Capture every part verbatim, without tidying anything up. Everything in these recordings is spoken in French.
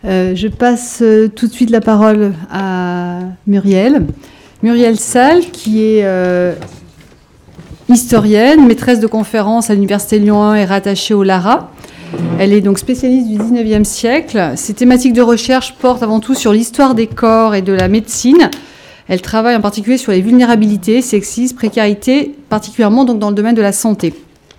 Euh, je passe euh, tout de suite la parole à Muriel. Muriel Salles, qui est euh, historienne, maîtresse de conférences à l'Université Lyon un et rattachée au Lara. Elle est donc spécialiste du dix-neuvième siècle. Ses thématiques de recherche portent avant tout sur l'histoire des corps et de la médecine. Elle travaille en particulier sur les vulnérabilités, sexisme, précarité, particulièrement donc dans le domaine de la santé.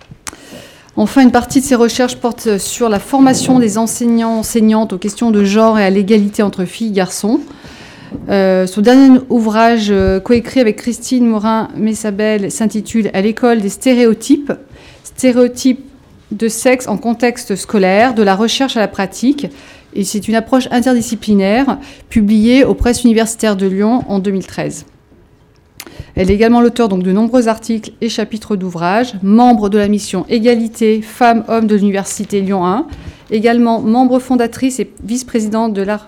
Enfin, une partie de ses recherches porte sur la formation des enseignants, enseignantes aux questions de genre et à l'égalité entre filles et garçons. Euh, son dernier ouvrage, euh, coécrit avec Christine Morin-Messabel, s'intitule « À l'école des stéréotypes », stéréotypes de sexe en contexte scolaire, de la recherche à la pratique. Et c'est une approche interdisciplinaire publiée aux presses universitaires de Lyon en deux mille treize. Elle est également l'auteure donc, de nombreux articles et chapitres d'ouvrages, membre de la mission Égalité Femmes-Hommes de l'Université Lyon un, également membre fondatrice et vice-présidente de la,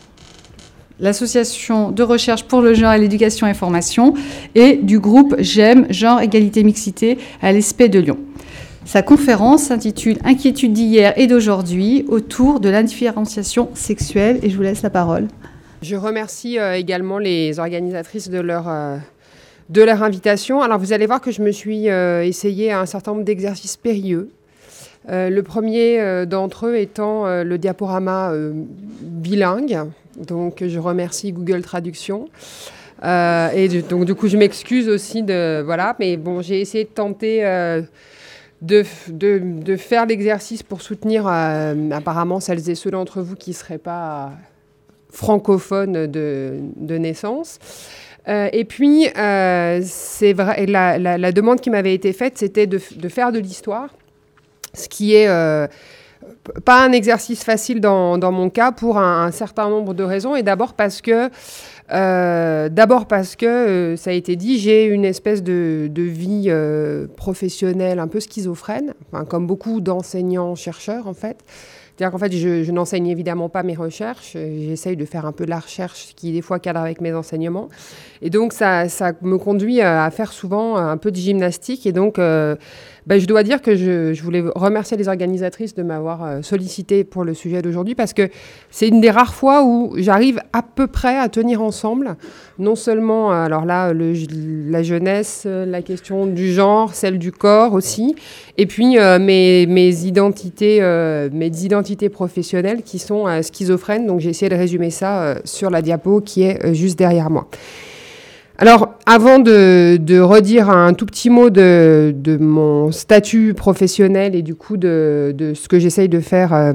l'association de recherche pour le genre et l'éducation et formation et du groupe GEM, Genre, Égalité, Mixité à l'E S P E de Lyon. Sa conférence s'intitule « Inquiétudes d'hier et d'aujourd'hui autour de l'indifférenciation sexuelle » et je vous laisse la parole. Je remercie euh, également les organisatrices de leur... Euh de leur invitation. Alors, vous allez voir que je me suis euh, essayé à un certain nombre d'exercices périlleux. Euh, le premier euh, d'entre eux étant euh, le diaporama euh, bilingue. Donc, je remercie Google Traduction. Euh, et du, donc, du coup, je m'excuse aussi de... Voilà, mais bon, j'ai essayé de tenter euh, de, de, de faire l'exercice pour soutenir euh, apparemment celles et ceux d'entre vous qui ne seraient pas francophones de, de naissance. Euh, et puis, euh, c'est vrai, la, la, la demande qui m'avait été faite, c'était de, de faire de l'histoire, ce qui est euh, pas un exercice facile dans, dans mon cas pour un, un certain nombre de raisons. Et d'abord parce que, euh, d'abord parce que euh, ça a été dit, j'ai une espèce de, de vie euh, professionnelle un peu schizophrène, enfin, comme beaucoup d'enseignants-chercheurs en fait. C'est-à-dire qu'en fait, je, je n'enseigne évidemment pas mes recherches. J'essaye de faire un peu de la recherche qui, des fois, cadre avec mes enseignements. Et donc, ça, ça me conduit à faire souvent un peu de gymnastique. Et donc, euh, ben, je dois dire que je, je voulais remercier les organisatrices de m'avoir sollicité pour le sujet d'aujourd'hui parce que c'est une des rares fois où j'arrive à peu près à tenir ensemble, non seulement, alors là, le, la jeunesse, la question du genre, celle du corps aussi, et puis euh, mes, mes identités, euh, mes identités professionnelles qui sont euh, schizophrènes. Donc, j'ai essayé de résumer ça euh, sur la diapo qui est euh, juste derrière moi. Alors, avant de, de redire un tout petit mot de, de mon statut professionnel et du coup de, de ce que j'essaye de faire euh,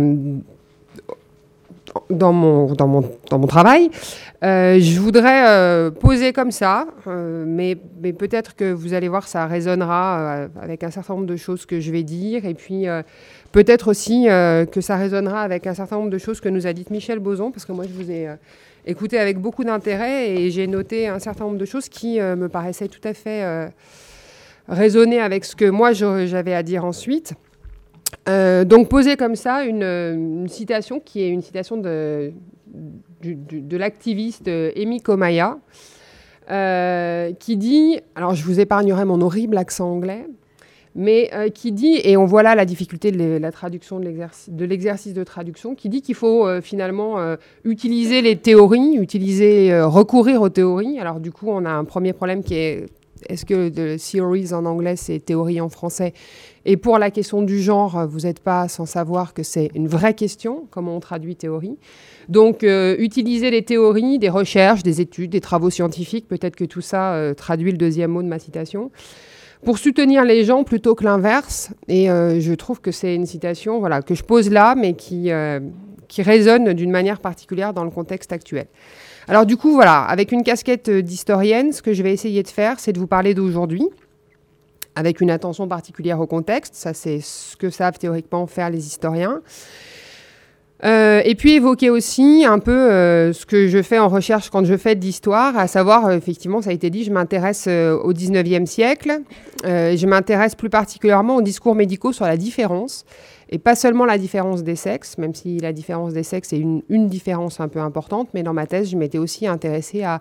dans, mon, dans, mon, dans mon travail, euh, je voudrais euh, poser comme ça, euh, mais, mais peut-être que vous allez voir, ça résonnera euh, avec un certain nombre de choses que je vais dire et puis euh, peut-être aussi euh, que ça résonnera avec un certain nombre de choses que nous a dites Michel Bozon, parce que moi, je vous ai... Euh, écouté avec beaucoup d'intérêt et j'ai noté un certain nombre de choses qui euh, me paraissaient tout à fait euh, résonner avec ce que moi j'avais à dire ensuite. Euh, donc poser comme ça une, une citation qui est une citation de, du, du, de l'activiste Amy Komaya euh, qui dit, alors je vous épargnerai mon horrible accent anglais, mais euh, qui dit, et on voit là la difficulté de la traduction de l'exercice de, l'exercice de traduction, qui dit qu'il faut euh, finalement euh, utiliser les théories, utiliser, euh, recourir aux théories. Alors du coup, on a un premier problème qui est, est-ce que the theories en anglais, c'est théorie en français? Et pour la question du genre, vous n'êtes pas sans savoir que c'est une vraie question, comment on traduit théorie. Donc, euh, utiliser les théories, des recherches, des études, des travaux scientifiques, peut-être que tout ça euh, traduit le deuxième mot de ma citation, pour soutenir les gens plutôt que l'inverse. Et euh, je trouve que c'est une citation voilà, que je pose là, mais qui, euh, qui résonne d'une manière particulière dans le contexte actuel. Alors du coup, voilà, avec une casquette d'historienne, ce que je vais essayer de faire, c'est de vous parler d'aujourd'hui, avec une attention particulière au contexte. Ça, c'est ce que savent théoriquement faire les historiens. Euh, et puis évoquer aussi un peu euh, ce que je fais en recherche quand je fais de l'histoire, à savoir, euh, effectivement, ça a été dit, je m'intéresse euh, au dix-neuvième siècle. Euh, je m'intéresse plus particulièrement aux discours médicaux sur la différence, et pas seulement la différence des sexes, même si la différence des sexes est une, une différence un peu importante, mais dans ma thèse, je m'étais aussi intéressée à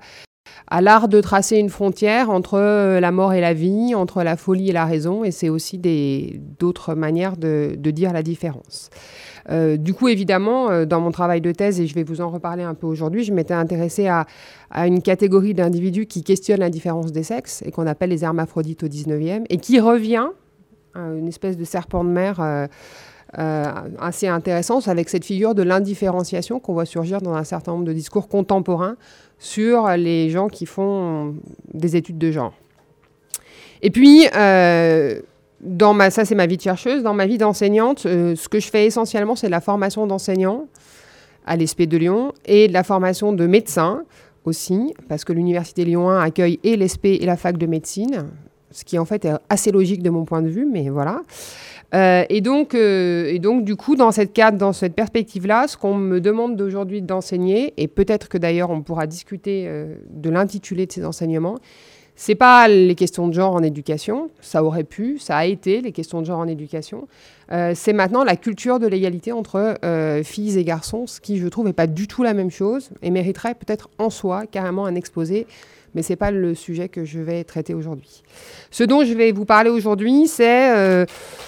à l'art de tracer une frontière entre la mort et la vie, entre la folie et la raison, et c'est aussi des, d'autres manières de, de dire la différence. Euh, du coup, évidemment, euh, dans mon travail de thèse, et je vais vous en reparler un peu aujourd'hui, je m'étais intéressée à, à une catégorie d'individus qui questionnent la différence des sexes et qu'on appelle les hermaphrodites au dix-neuvième, et qui revient, euh, une espèce de serpent de mer euh, euh, assez intéressant, avec cette figure de l'indifférenciation qu'on voit surgir dans un certain nombre de discours contemporains sur les gens qui font des études de genre. Et puis, euh, dans ma, ça c'est ma vie de chercheuse, dans ma vie d'enseignante, euh, ce que je fais essentiellement, c'est de la formation d'enseignants à l'E S P de Lyon et de la formation de médecins aussi, parce que l'Université Lyon un accueille et l'E S P et la fac de médecine, ce qui en fait est assez logique de mon point de vue, mais voilà. Euh, et, donc, euh, et donc, du coup, dans cette cadre, dans cette perspective-là, ce qu'on me demande d'aujourd'hui d'enseigner, et peut-être que d'ailleurs on pourra discuter euh, de l'intitulé de ces enseignements, c'est pas les questions de genre en éducation, ça aurait pu, ça a été les questions de genre en éducation, euh, c'est maintenant la culture de l'égalité entre euh, filles et garçons, ce qui, je trouve, n'est pas du tout la même chose, et mériterait peut-être en soi carrément un exposé, mais ce n'est pas le sujet que je vais traiter aujourd'hui. Ce dont je vais vous parler aujourd'hui, c'est... Euh,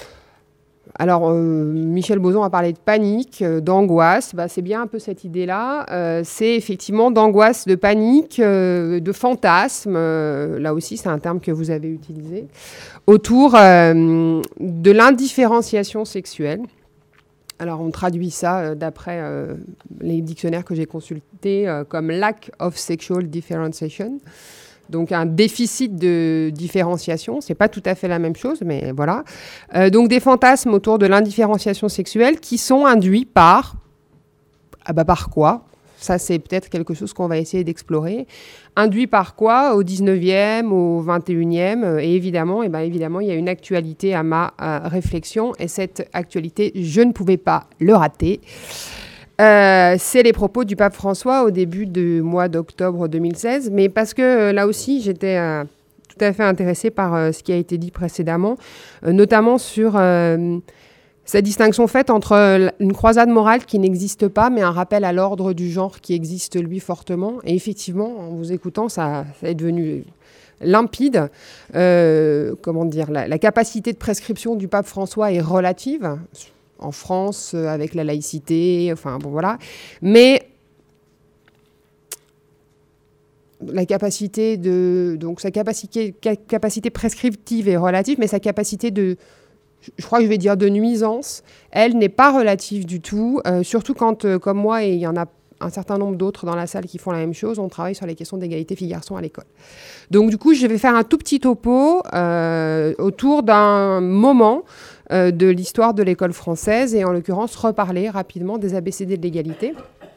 Alors, euh, Michel Bozon a parlé de panique, euh, d'angoisse. Bah, c'est bien un peu cette idée-là. Euh, c'est effectivement d'angoisse, de panique, euh, de fantasme. Euh, là aussi, c'est un terme que vous avez utilisé. Autour euh, de l'indifférenciation sexuelle. Alors, on traduit ça euh, d'après euh, les dictionnaires que j'ai consultés euh, comme lack of sexual differentiation. Donc un déficit de différenciation, c'est pas tout à fait la même chose, mais voilà. Euh, donc des fantasmes autour de l'indifférenciation sexuelle qui sont induits par... Ah bah par quoi ? Ça, c'est peut-être quelque chose qu'on va essayer d'explorer. Induit par quoi au dix-neuvième, au vingt et unième ? Et évidemment, et ben évidemment, il y a une actualité à ma euh, réflexion. Et cette actualité, je ne pouvais pas le rater. Euh, c'est les propos du pape François au début du mois d'octobre deux mille seize, mais parce que euh, là aussi, j'étais euh, tout à fait intéressée par euh, ce qui a été dit précédemment, euh, notamment sur euh, cette distinction faite entre euh, une croisade morale qui n'existe pas, mais un rappel à l'ordre du genre qui existe, lui, fortement. Et effectivement, en vous écoutant, ça, ça est devenu limpide. Euh, comment dire, la, la capacité de prescription du pape François est relative, en France, euh, avec la laïcité, enfin bon voilà. Mais la capacité de... Donc sa capacité, capacité prescriptive est relative, mais sa capacité de... Je crois que je vais dire de nuisance, elle n'est pas relative du tout, euh, surtout quand, euh, comme moi, et il y en a un certain nombre d'autres dans la salle qui font la même chose, on travaille sur les questions d'égalité filles-garçons à l'école. Donc du coup, je vais faire un tout petit topo euh, autour d'un moment euh, de l'histoire de l'école française et en l'occurrence reparler rapidement des A B C D de l'égalité.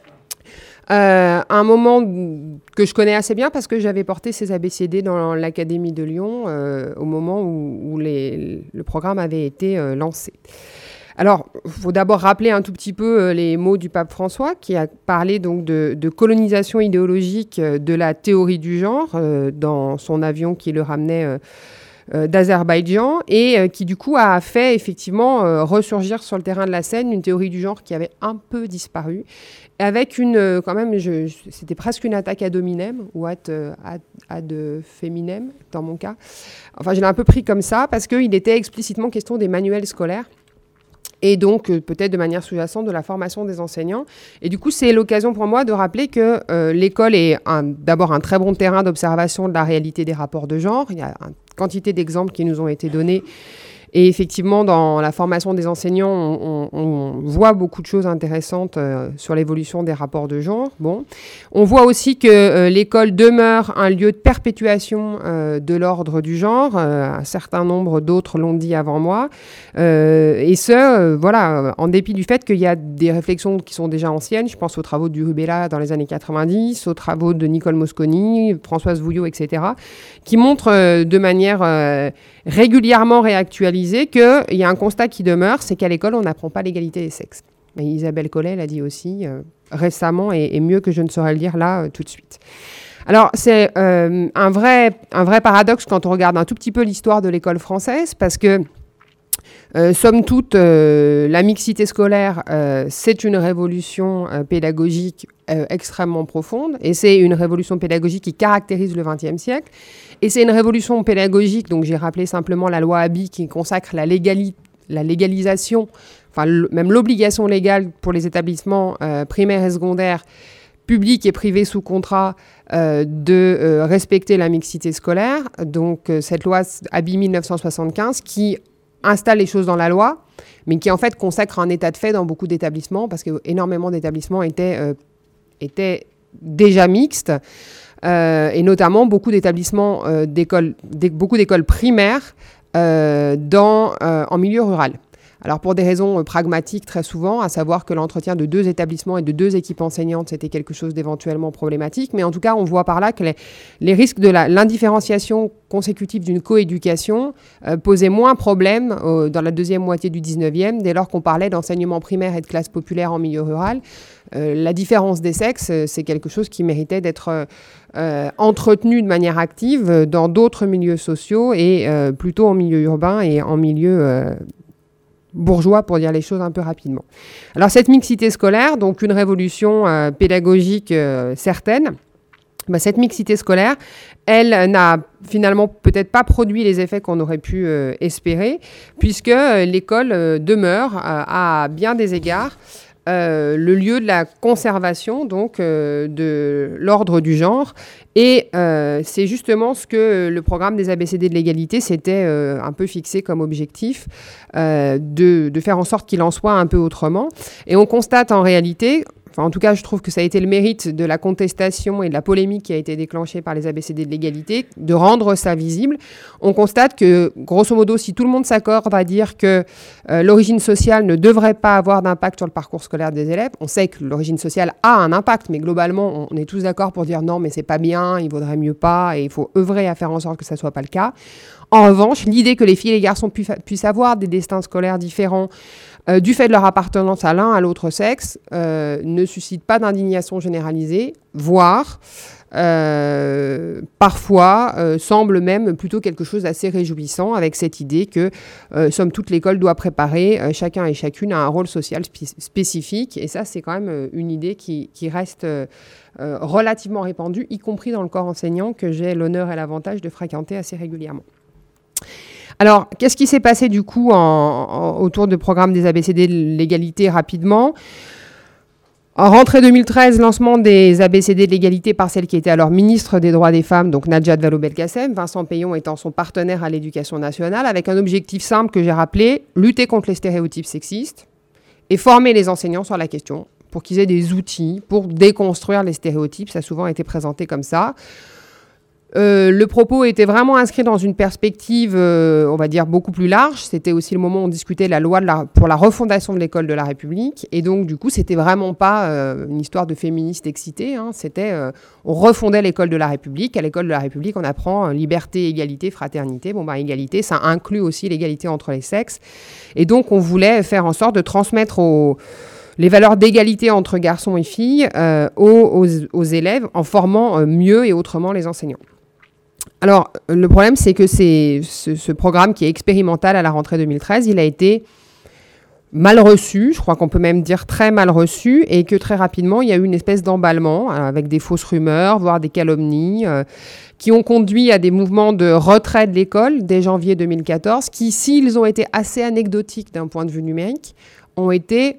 Euh, un moment que je connais assez bien parce que j'avais porté ces A B C D dans l'Académie de Lyon euh, au moment où, où les, le programme avait été euh, lancé. Alors, il faut d'abord rappeler un tout petit peu euh, les mots du pape François, qui a parlé donc de, de colonisation idéologique euh, de la théorie du genre euh, dans son avion qui le ramenait euh, euh, d'Azerbaïdjan et euh, qui du coup a fait effectivement euh, ressurgir sur le terrain de la scène une théorie du genre qui avait un peu disparu, avec une, euh, quand même, je, je, c'était presque une attaque ad hominem ou ad, euh, ad, ad feminem dans mon cas. Enfin, je l'ai un peu pris comme ça parce qu'il était explicitement question des manuels scolaires. Et donc, euh, peut-être de manière sous-jacente, de la formation des enseignants. Et du coup, c'est l'occasion pour moi de rappeler que euh, l'école est un, d'abord un très bon terrain d'observation de la réalité des rapports de genre. Il y a une quantité d'exemples qui nous ont été donnés. Et effectivement, dans la formation des enseignants, on, on, on voit beaucoup de choses intéressantes euh, sur l'évolution des rapports de genre. Bon. On voit aussi que euh, l'école demeure un lieu de perpétuation euh, de l'ordre du genre. Euh, un certain nombre d'autres l'ont dit avant moi. Euh, et ce, euh, voilà, en dépit du fait qu'il y a des réflexions qui sont déjà anciennes. Je pense aux travaux du Rubella dans les années quatre-vingt-dix, aux travaux de Nicole Mosconi, Françoise Vouillot, et cetera, qui montrent euh, de manière euh, régulièrement réactualisée qu'il y a un constat qui demeure, c'est qu'à l'école, on n'apprend pas l'égalité des sexes. Et Isabelle Collet l'a dit aussi euh, récemment, et, et mieux que je ne saurais le dire là euh, tout de suite. Alors, c'est euh, un, vrai, un vrai paradoxe quand on regarde un tout petit peu l'histoire de l'école française, parce que, euh, somme toute, euh, la mixité scolaire, euh, c'est une révolution euh, pédagogique euh, extrêmement profonde. Et c'est une révolution pédagogique qui caractérise le vingtième siècle. Et c'est une révolution pédagogique, donc j'ai rappelé simplement la loi Haby qui consacre la, légali- la légalisation, enfin l- même l'obligation légale pour les établissements euh, primaires et secondaires, publics et privés sous contrat, euh, de euh, respecter la mixité scolaire. Donc euh, cette loi Haby mille neuf cent soixante-quinze qui installe les choses dans la loi, mais qui en fait consacre un état de fait dans beaucoup d'établissements, parce qu'énormément d'établissements étaient, euh, étaient déjà mixtes, euh, et notamment beaucoup d'établissements, euh, d'écoles, d'é- beaucoup d'écoles primaires euh, dans, euh, en milieu rural. Alors pour des raisons euh, pragmatiques très souvent, à savoir que l'entretien de deux établissements et de deux équipes enseignantes, c'était quelque chose d'éventuellement problématique. Mais en tout cas, on voit par là que les, les risques de la, l'indifférenciation consécutive d'une coéducation euh, posaient moins problème euh, dans la deuxième moitié du dix-neuvième, dès lors qu'on parlait d'enseignement primaire et de classe populaire en milieu rural. Euh, la différence des sexes, euh, c'est quelque chose qui méritait d'être euh, entretenu de manière active dans d'autres milieux sociaux et euh, plutôt en milieu urbain et en milieu euh, bourgeois, pour dire les choses un peu rapidement. Alors cette mixité scolaire, donc une révolution euh, pédagogique euh, certaine, bah, cette mixité scolaire, elle n'a finalement peut-être pas produit les effets qu'on aurait pu euh, espérer, puisque euh, l'école euh, demeure euh, à bien des égards Euh, le lieu de la conservation donc euh, de l'ordre du genre. Et euh, c'est justement ce que le programme des A B C D de l'égalité s'était euh, un peu fixé comme objectif, euh, de, de faire en sorte qu'il en soit un peu autrement. Et on constate en réalité, enfin en tout cas je trouve que ça a été le mérite de la contestation et de la polémique qui a été déclenchée par les A B C D de l'égalité, de rendre ça visible. On constate que grosso modo, si tout le monde s'accorde à dire que euh, l'origine sociale ne devrait pas avoir d'impact sur le parcours scolaire des élèves, on sait que l'origine sociale a un impact, mais globalement on est tous d'accord pour dire non mais c'est pas bien, il vaudrait mieux pas et il faut œuvrer à faire en sorte que ça soit pas le cas. En revanche, l'idée que les filles et les garçons pu- puissent avoir des destins scolaires différents euh, du fait de leur appartenance à l'un à l'autre sexe euh, ne suscite pas d'indignation généralisée, voire euh, parfois euh, semble même plutôt quelque chose d'assez réjouissant, avec cette idée que euh, somme toute l'école doit préparer euh, chacun et chacune à un rôle social spé- spécifique, et ça c'est quand même euh, une idée qui, qui reste euh, euh, relativement répandue, y compris dans le corps enseignant que j'ai l'honneur et l'avantage de fréquenter assez régulièrement. Alors, qu'est-ce qui s'est passé du coup en, en, autour du programme des A B C D de l'égalité rapidement ? En rentrée deux mille treize, lancement des A B C D de l'égalité par celle qui était alors ministre des droits des femmes, donc Najat Vallaud-Belkacem, Vincent Peillon étant son partenaire à l'éducation nationale, avec un objectif simple que j'ai rappelé, lutter contre les stéréotypes sexistes et former les enseignants sur la question pour qu'ils aient des outils pour déconstruire les stéréotypes. Ça a souvent été présenté comme ça. Euh, le propos était vraiment inscrit dans une perspective, euh, on va dire, beaucoup plus large. C'était aussi le moment où on discutait la loi de la, pour la refondation de l'école de la République. Et donc, du coup, c'était vraiment pas euh, une histoire de féministes excités. Hein. C'était, euh, on refondait l'école de la République. À l'école de la République, on apprend euh, liberté, égalité, fraternité. Bon, bah, égalité, ça inclut aussi l'égalité entre les sexes. Et donc, on voulait faire en sorte de transmettre aux... les valeurs d'égalité entre garçons et filles euh, aux, aux, aux élèves en formant euh, mieux et autrement les enseignants. Alors, le problème, c'est que c'est, ce, ce programme qui est expérimental à la rentrée deux mille treize, il a été mal reçu, je crois qu'on peut même dire très mal reçu, et que très rapidement, il y a eu une espèce d'emballement euh, avec des fausses rumeurs, voire des calomnies, euh, qui ont conduit à des mouvements de retrait de l'école dès janvier deux mille quatorze, qui, s'ils ont été assez anecdotiques d'un point de vue numérique, ont été,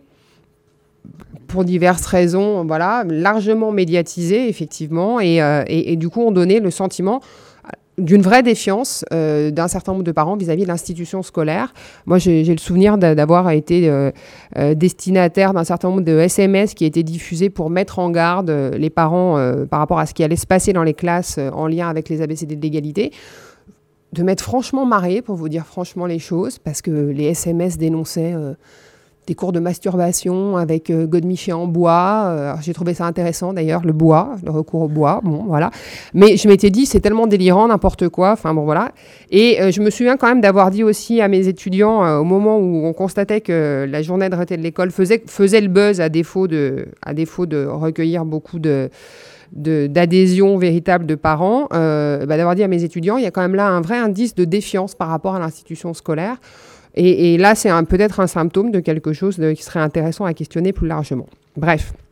pour diverses raisons, voilà, largement médiatisés, effectivement, et, euh, et, et du coup, ont donné le sentiment d'une vraie défiance euh, d'un certain nombre de parents vis-à-vis de l'institution scolaire. Moi, j'ai, j'ai le souvenir d'avoir été euh, euh, destinataire d'un certain nombre de S M S qui étaient diffusés pour mettre en garde euh, les parents euh, par rapport à ce qui allait se passer dans les classes euh, en lien avec les A B C D de l'égalité. De m'être franchement marrée, pour vous dire franchement les choses, parce que les S M S dénonçaient euh, des cours de masturbation avec euh, godemiché en bois. Euh, j'ai trouvé ça intéressant d'ailleurs, le bois, le recours au bois. Bon, voilà. Mais je m'étais dit, c'est tellement délirant, n'importe quoi. Enfin bon, voilà. Et euh, je me souviens quand même d'avoir dit aussi à mes étudiants, euh, au moment où on constatait que la journée de retraite de l'école faisait, faisait le buzz à défaut de, à défaut de recueillir beaucoup de... De, d'adhésion véritable de parents, euh, bah, d'avoir dit à mes étudiants, il y a quand même là un vrai indice de défiance par rapport à l'institution scolaire. Et, et là, c'est un, peut-être un symptôme de quelque chose de, qui serait intéressant à questionner plus largement. Bref.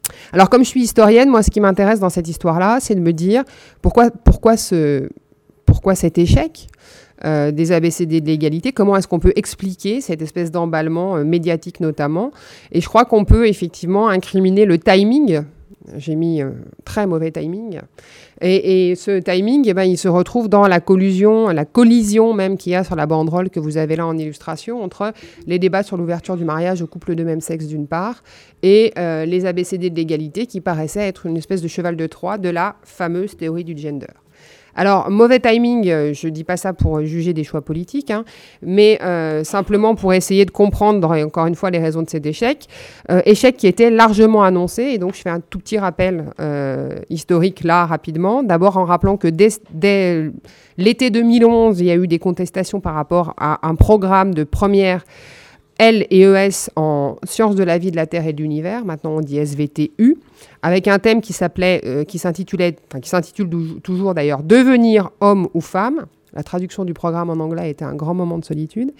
Alors, comme je suis historienne, moi, ce qui m'intéresse dans cette histoire-là, c'est de me dire pourquoi, pourquoi, ce, pourquoi cet échec euh, des A B C D de l'égalité, comment est-ce qu'on peut expliquer cette espèce d'emballement euh, médiatique notamment. Et je crois qu'on peut effectivement incriminer le timing. J'ai mis euh, très mauvais timing. Et, et ce timing, eh ben, il se retrouve dans la collusion, la collision même qu'il y a sur la banderole que vous avez là en illustration entre les débats sur l'ouverture du mariage aux couples de même sexe d'une part et euh, les A B C D de l'égalité qui paraissaient être une espèce de cheval de Troie de la fameuse théorie du gender. Alors, mauvais timing, je ne dis pas ça pour juger des choix politiques, hein, mais euh, simplement pour essayer de comprendre, encore une fois, les raisons de cet échec. Euh, échec qui était largement annoncé, et donc je fais un tout petit rappel euh, historique là, rapidement. D'abord en rappelant que dès, dès l'été deux mille onze, il y a eu des contestations par rapport à un programme de première L et E S en sciences de la vie, de la Terre et de l'univers, maintenant on dit S V T U, avec un thème qui s'appelait, euh, qui s'intitulait, enfin qui s'intitule toujours d'ailleurs, devenir homme ou femme. La traduction du programme en anglais était un grand moment de solitude.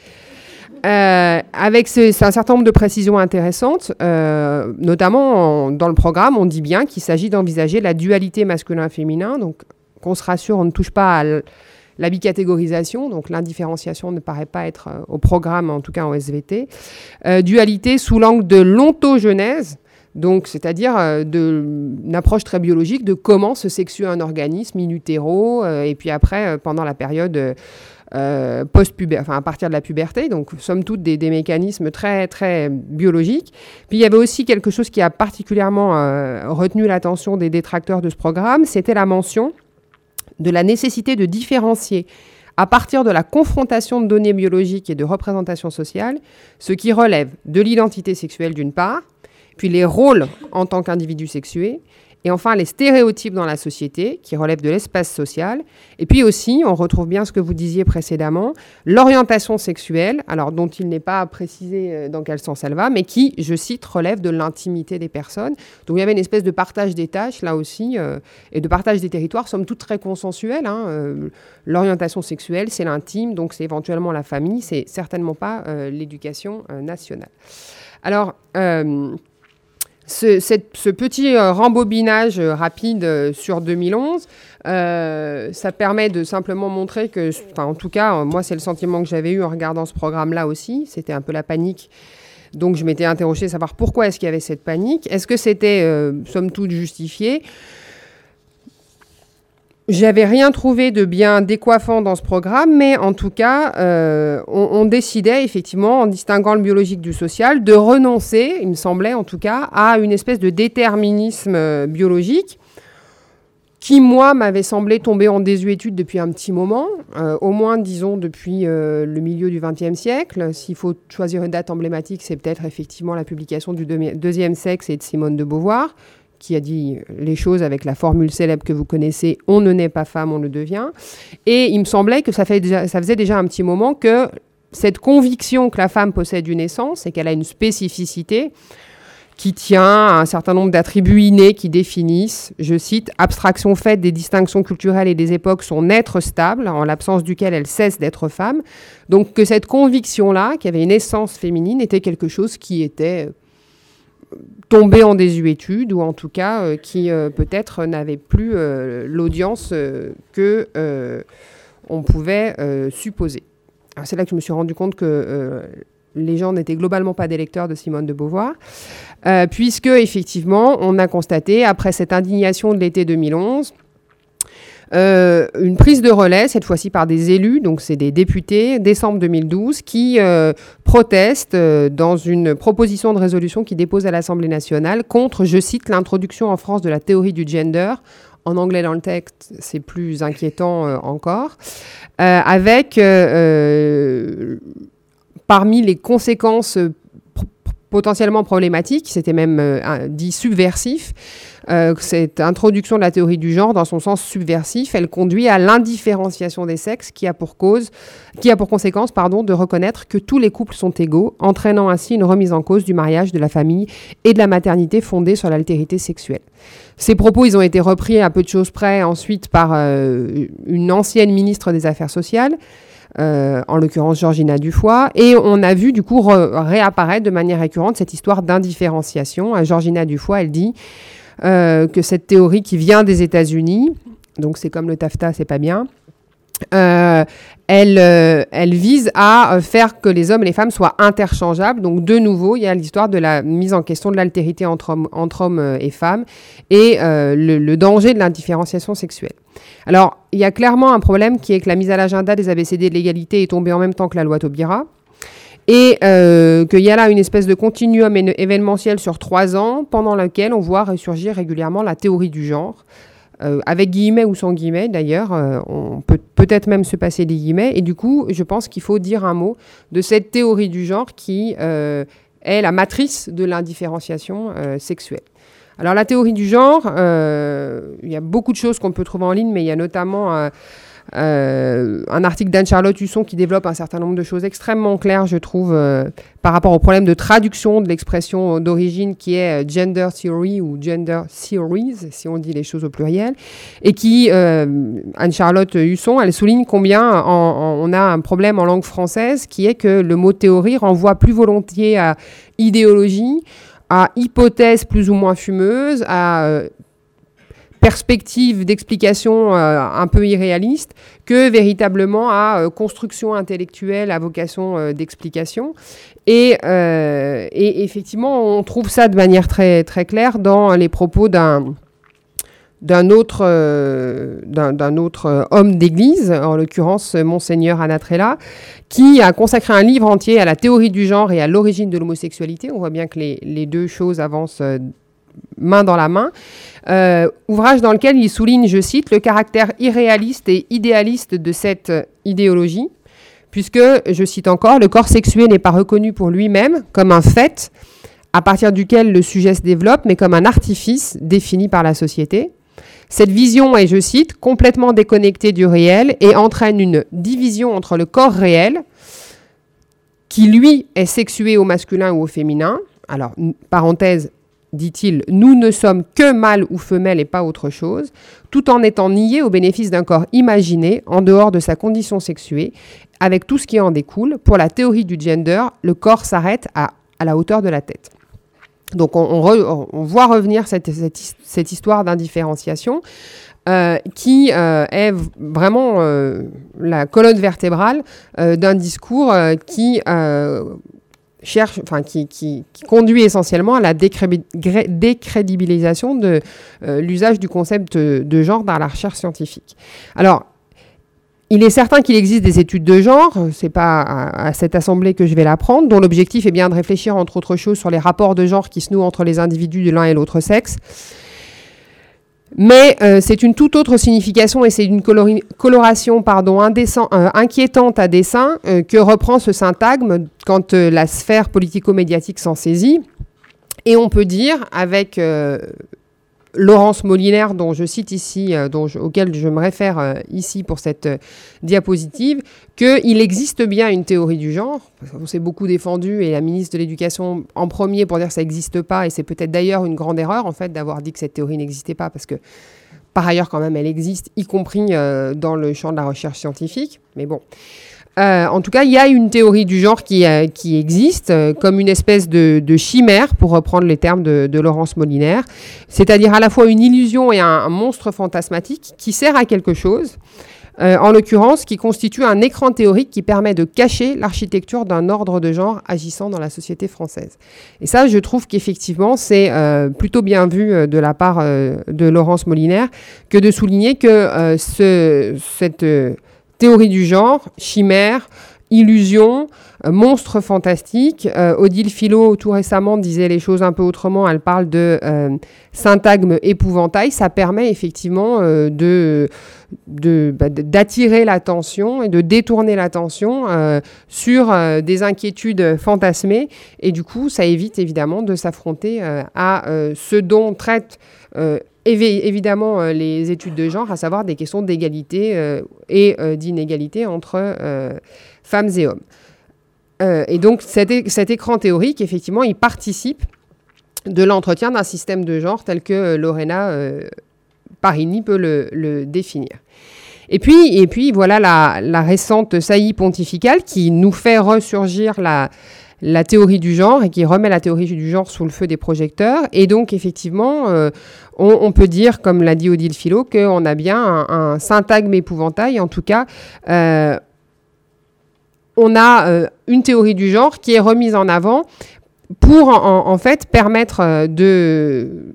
Euh, avec ce, c'est un certain nombre de précisions intéressantes, euh, notamment en, dans le programme, on dit bien qu'il s'agit d'envisager la dualité masculin-féminin, donc qu'on se rassure, on ne touche pas à l- la bicatégorisation, donc l'indifférenciation ne paraît pas être euh, au programme, en tout cas en S V T. Euh, dualité sous l'angle de l'ontogenèse, donc c'est-à-dire euh, de, une approche très biologique de comment se sexue un organisme in utero, euh, et puis après, euh, pendant la période euh, euh, post-puberté, enfin à partir de la puberté, donc somme toute des, des mécanismes très, très biologiques. Puis il y avait aussi quelque chose qui a particulièrement euh, retenu l'attention des détracteurs de ce programme, c'était la mention de la nécessité de différencier à partir de la confrontation de données biologiques et de représentation sociale, ce qui relève de l'identité sexuelle d'une part, puis les rôles en tant qu'individu sexué, et enfin les stéréotypes dans la société, qui relèvent de l'espace social, et puis aussi, on retrouve bien ce que vous disiez précédemment, l'orientation sexuelle, alors dont il n'est pas précisé dans quel sens elle va, mais qui, je cite, relève de l'intimité des personnes. Donc il y avait une espèce de partage des tâches, là aussi, euh, et de partage des territoires, somme toute très consensuel. Hein, euh, l'orientation sexuelle, c'est l'intime, donc c'est éventuellement la famille, c'est certainement pas euh, l'éducation euh, nationale. Alors... Euh, Ce, cette, ce petit euh, rembobinage euh, rapide euh, sur deux mille onze, euh, ça permet de simplement montrer que, enfin, en tout cas, euh, moi, c'est le sentiment que j'avais eu en regardant ce programme-là aussi. C'était un peu la panique. Donc, je m'étais interrogée de savoir pourquoi est-ce qu'il y avait cette panique. Est-ce que c'était, euh, somme toute, justifié ? J'avais rien trouvé de bien décoiffant dans ce programme, mais en tout cas, euh, on, on décidait effectivement, en distinguant le biologique du social, de renoncer, il me semblait en tout cas, à une espèce de déterminisme euh, biologique qui, moi, m'avait semblé tomber en désuétude depuis un petit moment, euh, au moins, disons, depuis euh, le milieu du vingtième siècle. S'il faut choisir une date emblématique, c'est peut-être effectivement la publication du deux- deuxième sexe et de Simone de Beauvoir, qui a dit les choses avec la formule célèbre que vous connaissez, « on ne naît pas femme, on le devient ». Et il me semblait que ça, fait déjà, ça faisait déjà un petit moment que cette conviction que la femme possède une essence et qu'elle a une spécificité qui tient à un certain nombre d'attributs innés qui définissent, je cite, « abstraction faite des distinctions culturelles et des époques, son être stable, en l'absence duquel elle cesse d'être femme ». Donc que cette conviction-là, qu'il y avait une essence féminine, était quelque chose qui était tombé en désuétude, ou en tout cas euh, qui euh, peut-être n'avait plus euh, l'audience euh, que euh, on pouvait euh, supposer. Alors, c'est là que je me suis rendu compte que euh, les gens n'étaient globalement pas des lecteurs de Simone de Beauvoir, euh, puisque effectivement on a constaté, après cette indignation de l'été deux mille onze, Euh, une prise de relais, cette fois-ci par des élus, donc c'est des députés, décembre deux mille douze, qui euh, protestent euh, dans une proposition de résolution qu'ils déposent à l'Assemblée nationale contre, je cite, l'introduction en France de la théorie du gender. En anglais, dans le texte, c'est plus inquiétant euh, encore. Euh, avec, euh, euh, parmi les conséquences euh, pr- potentiellement problématiques, c'était même euh, dit subversif, Euh, cette introduction de la théorie du genre, dans son sens subversif, elle conduit à l'indifférenciation des sexes qui a pour cause, qui a pour conséquence, pardon, de reconnaître que tous les couples sont égaux, entraînant ainsi une remise en cause du mariage, de la famille et de la maternité fondée sur l'altérité sexuelle. Ces propos, ils ont été repris à peu de choses près ensuite par euh, une ancienne ministre des Affaires sociales, euh, en l'occurrence Georgina Dufoy. Et on a vu du coup re- réapparaître de manière récurrente cette histoire d'indifférenciation. Euh, Georgina Dufoy, elle dit euh, que cette théorie qui vient des États-Unis, donc c'est comme le taffetas, c'est pas bien, Euh, elle, euh, elle vise à euh, faire que les hommes et les femmes soient interchangeables. Donc, de nouveau, il y a l'histoire de la mise en question de l'altérité entre hommes, entre hommes euh, et femmes et euh, le, le danger de l'indifférenciation sexuelle. Alors, il y a clairement un problème qui est que la mise à l'agenda des A B C D de l'égalité est tombée en même temps que la loi Taubira. Et euh, qu'il y a là une espèce de continuum événementiel sur trois ans pendant lequel on voit ressurgir régulièrement la théorie du genre. Euh, avec guillemets ou sans guillemets d'ailleurs, euh, on peut peut-être même se passer des guillemets. Et du coup, je pense qu'il faut dire un mot de cette théorie du genre qui euh, est la matrice de l'indifférenciation euh, sexuelle. Alors la théorie du genre, euh, il y a beaucoup de choses qu'on peut trouver en ligne, mais il y a notamment euh, euh, un article d'Anne-Charlotte Husson qui développe un certain nombre de choses extrêmement claires, je trouve, euh, par rapport au problème de traduction de l'expression d'origine qui est gender theory ou gender theories, si on dit les choses au pluriel, et qui, euh, Anne-Charlotte Husson, elle souligne combien en, en, on a un problème en langue française qui est que le mot théorie renvoie plus volontiers à idéologie, à hypothèse plus ou moins fumeuse, à euh, perspective d'explication euh, un peu irréaliste, que véritablement à euh, construction intellectuelle à vocation euh, d'explication. Et, euh, et effectivement, on trouve ça de manière très, très claire dans les propos d'un... d'un autre, euh, d'un, d'un autre euh, homme d'église, en l'occurrence Monseigneur Anatrella, qui a consacré un livre entier à la théorie du genre et à l'origine de l'homosexualité. On voit bien que les, les deux choses avancent euh, main dans la main. Euh, ouvrage dans lequel il souligne, je cite, le caractère irréaliste et idéaliste de cette idéologie, puisque, je cite encore, le corps sexué n'est pas reconnu pour lui-même comme un fait à partir duquel le sujet se développe, mais comme un artifice défini par la société. Cette vision est, je cite, complètement déconnectée du réel et entraîne une division entre le corps réel, qui lui est sexué au masculin ou au féminin. Alors, parenthèse, dit-il, nous ne sommes que mâle ou femelle et pas autre chose, tout en étant nié au bénéfice d'un corps imaginé en dehors de sa condition sexuée, avec tout ce qui en découle. Pour la théorie du gender, le corps s'arrête à, à la hauteur de la tête. Donc on, on, re, on voit revenir cette, cette, cette histoire d'indifférenciation euh, qui euh, est vraiment euh, la colonne vertébrale euh, d'un discours euh, qui euh, cherche, enfin qui, qui, qui conduit essentiellement à la décré- décrédibilisation de euh, l'usage du concept de, de genre dans la recherche scientifique. Alors, il est certain qu'il existe des études de genre, c'est pas à, à cette assemblée que je vais l'apprendre, dont l'objectif est bien de réfléchir entre autres choses sur les rapports de genre qui se nouent entre les individus de l'un et l'autre sexe. Mais euh, c'est une toute autre signification et c'est une colori- coloration pardon, indécent, euh, inquiétante à dessein euh, que reprend ce syntagme quand euh, la sphère politico-médiatique s'en saisit. Et on peut dire avec... Euh, Laurence Molinaire, dont je cite ici, euh, dont je, auquel je me réfère euh, ici pour cette euh, diapositive, qu'il existe bien une théorie du genre. On s'est beaucoup défendu, et la ministre de l'Éducation en premier pour dire que ça n'existe pas, et c'est peut-être d'ailleurs une grande erreur, en fait, d'avoir dit que cette théorie n'existait pas, parce que, par ailleurs, quand même, elle existe, y compris euh, dans le champ de la recherche scientifique. Mais bon... Euh, en tout cas, il y a une théorie du genre qui, euh, qui existe euh, comme une espèce de, de chimère, pour reprendre les termes de, de Laurence Molinaire, c'est-à-dire à la fois une illusion et un, un monstre fantasmatique qui sert à quelque chose, euh, en l'occurrence qui constitue un écran théorique qui permet de cacher l'architecture d'un ordre de genre agissant dans la société française. Et ça, je trouve qu'effectivement, c'est euh, plutôt bien vu euh, de la part euh, de Laurence Molinaire que de souligner que euh, ce, cette... Euh, théorie du genre, chimère, illusion, euh, monstre fantastique. Euh, Odile Philo, tout récemment, disait les choses un peu autrement. Elle parle de euh, syntagme épouvantail. Ça permet effectivement euh, de, de, bah, d'attirer l'attention et de détourner l'attention euh, sur euh, des inquiétudes fantasmées. Et du coup, ça évite évidemment de s'affronter euh, à euh, ce dont traite euh, évidemment euh, les études de genre, à savoir des questions d'égalité euh, et euh, d'inégalité entre euh, femmes et hommes. Euh, et donc cet, é- cet écran théorique, effectivement, il participe de l'entretien d'un système de genre tel que euh, Lorena euh, Parini peut le, le définir. Et puis, et puis voilà la, la récente saillie pontificale qui nous fait ressurgir la, la théorie du genre et qui remet la théorie du genre sous le feu des projecteurs. Et donc, effectivement, euh, on, on peut dire, comme l'a dit Odile Philo, qu'on a bien un, un syntagme épouvantail. En tout cas, euh, on a euh, une théorie du genre qui est remise en avant pour, en, en fait, permettre de...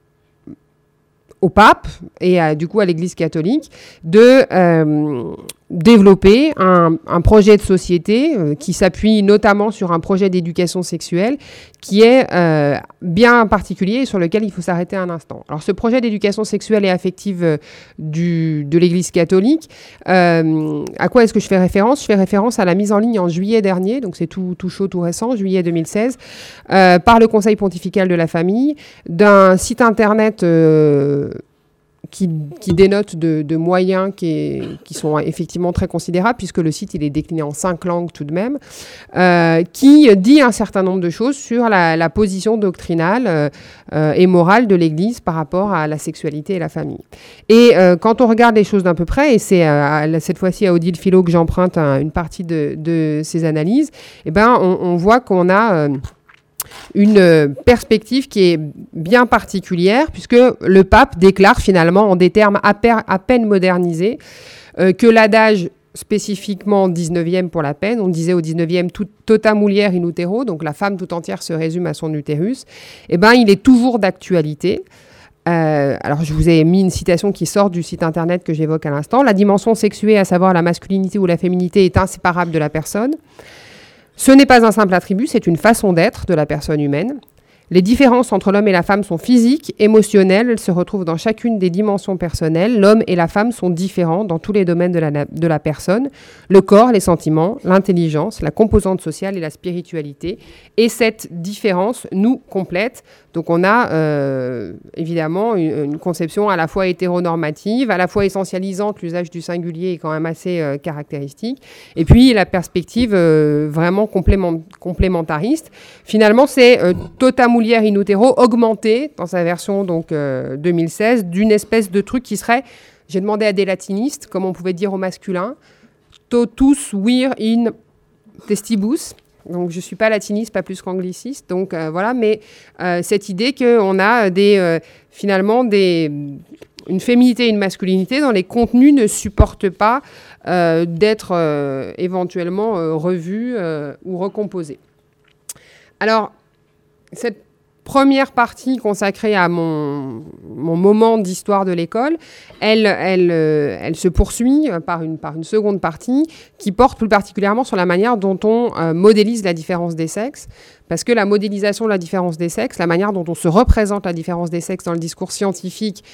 au pape et à, du coup à l'Église catholique de euh, développer un, un projet de société euh, qui s'appuie notamment sur un projet d'éducation sexuelle qui est euh, bien particulier et sur lequel il faut s'arrêter un instant. Alors ce projet d'éducation sexuelle et affective euh, du, de l'Église catholique, euh, à quoi est-ce que je fais référence ? Je fais référence à la mise en ligne en juillet dernier, donc c'est tout, tout chaud, tout récent, juillet deux mille seize, euh, par le Conseil pontifical de la famille, d'un site internet euh, Qui, qui dénote de, de moyens qui, est, qui sont effectivement très considérables, puisque le site il est décliné en cinq langues tout de même, euh, qui dit un certain nombre de choses sur la, la position doctrinale euh, et morale de l'Église par rapport à la sexualité et la famille. Et euh, quand on regarde les choses d'un peu près, et c'est euh, cette fois-ci à Odile Philo que j'emprunte un, une partie de, de ces analyses, eh ben, on, on voit qu'on a... Euh, une perspective qui est bien particulière, puisque le pape déclare finalement en des termes à, per, à peine modernisés euh, que l'adage spécifiquement dix-neuvième pour la peine, on disait au dix-neuvième tout, tota mulier in utero, donc la femme tout entière se résume à son utérus, eh ben, il est toujours d'actualité. Euh, alors je vous ai mis une citation qui sort du site internet que j'évoque à l'instant. La dimension sexuée, à savoir la masculinité ou la féminité, est inséparable de la personne. Ce n'est pas un simple attribut, c'est une façon d'être de la personne humaine. Les différences entre l'homme et la femme sont physiques, émotionnelles, elles se retrouvent dans chacune des dimensions personnelles. L'homme et la femme sont différents dans tous les domaines de la, de la personne, le corps, les sentiments, l'intelligence, la composante sociale et la spiritualité. Et cette différence nous complète. Donc on a euh, évidemment une, une conception à la fois hétéronormative, à la fois essentialisante, l'usage du singulier est quand même assez euh, caractéristique, et puis la perspective euh, vraiment complément, complémentariste. Finalement, c'est euh, tota mulier in utero augmenté dans sa version donc euh, deux mille seize d'une espèce de truc qui serait, j'ai demandé à des latinistes, comme on pouvait dire au masculin, totus vir in testibus. Donc, je ne suis pas latiniste, pas plus qu'angliciste. Donc, euh, voilà. Mais euh, cette idée qu'on a des, euh, finalement des, une féminité et une masculinité dont les contenus ne supportent pas euh, d'être euh, éventuellement euh, revus euh, ou recomposés. Alors, cette première partie consacrée à mon, mon moment d'histoire de l'école, elle, elle, euh, elle se poursuit par une, par une seconde partie qui porte plus particulièrement sur la manière dont on euh, modélise la différence des sexes, parce que la modélisation de la différence des sexes, la manière dont on se représente la différence des sexes dans le discours scientifique,